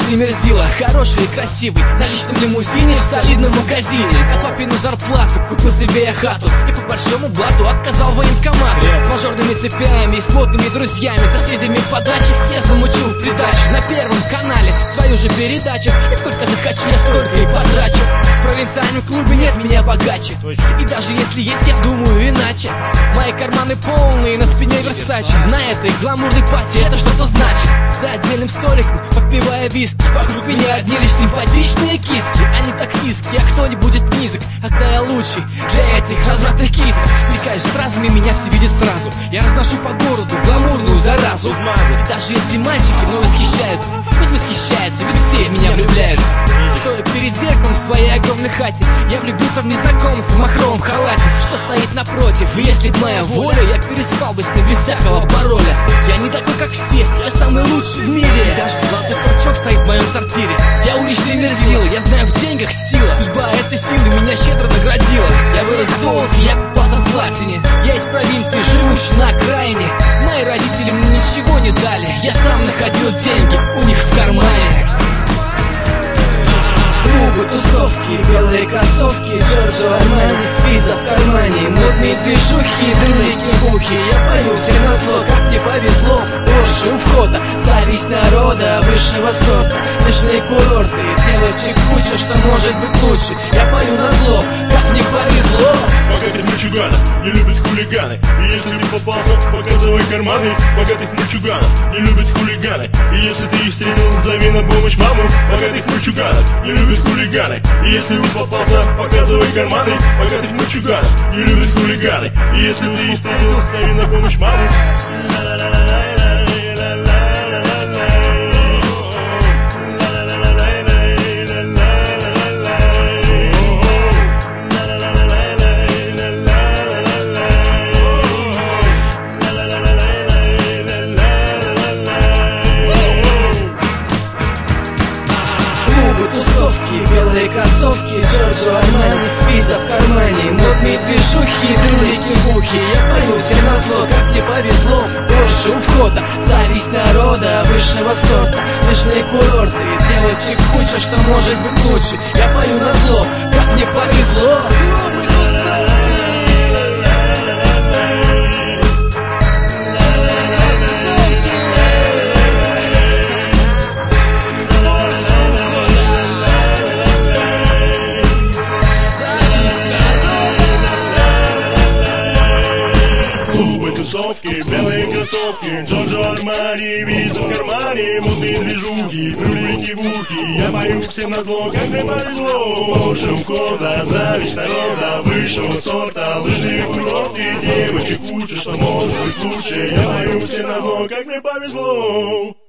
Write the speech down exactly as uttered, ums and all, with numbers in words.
уличный мерзила, хороший и красивый, на личном лимузине в солидном магазине. На папину зарплату купил себе я хату и по большому блату отказал военкомату. С мажорными цепями и с модными друзьями, соседями по даче я замучу в придачу. На Первом канале свою же передачу, и сколько захочу я столько и потрачу. В провинциальном клубе нет меня богаче, и даже если есть, я думаю иначе. Мои карманы полные, на спине Версаче. На этой гламурной пати это что-то значит. За отдельным столиком, попивая виски, вокруг меня одни лишь симпатичные киски. Они так низкие, а кто не будет низок, когда я лучший для этих развратных кисок. Мелькаю стразами, меня все видят сразу. Я разношу по городу гламурную заразу. И даже если мальчики мной восхищаются, пусть восхищаются, ведь все в меня влюбляются. Стоя перед зеркалом в своей огромной хате, я влюбился в незнакомца в махровом халате, что стоит напротив. И если б моя воля, я переспал бы с ним без всякого пароля. Я не такой, как все, я самый лучший в мире. Даже золотой торчок стоит в моем сортире. Я уличный мерзила, я знаю в деньгах сила. Судьба этой силы меня щедро наградила. Я вырос в золоте, я купался в платине. Я из провинции, живущий на окраине. Мои родители мне ничего не дали, я сам находил деньги у них в кармане. Клубы, тусовки, белые кроссовки, Джорджо Армани, виза в кармане, модные движухи, брюлики в ухе. Я пою всех назло, как мне повезло. Броши у входа, зависть народа высшего сорта. Лыжные курорты, девочек куча, что может быть лучше. Я пою назло, как мне повезло. Богатых мальчуганов не любят хулиганы, и если ты попался, показывай карманы. Богатых мальчуганов не любят хулиганы, и если ты их встретил, зови на помощь маму. Богатых мальчуганов не любят хулиганы, и если уж попался, показывай карманы. Богатых мальчуганов не любят хулиганы, и если ты их встретил, зови на помощь маму. Тусовки, белые кроссовки, Джорджо Армани, виза в кармане, модные движухи, брюлики в ухе. Я пою всех назло, как мне повезло. Броши у входа, зависть народа высшего сорта. Лыжные курорты, девочек куча, что может быть лучше. Я пою назло, как мне повезло. Тусовки, белые кроссовки, Джорджо Армани, виза в кармане, модные движухи, брюлики в ухе. Я пою всем назло, как мне повезло. Броши у входа, зависть народа высшего сорта. Лыжные курорты, девочек куча, что может быть лучше. Я пою всем назло, как мне повезло.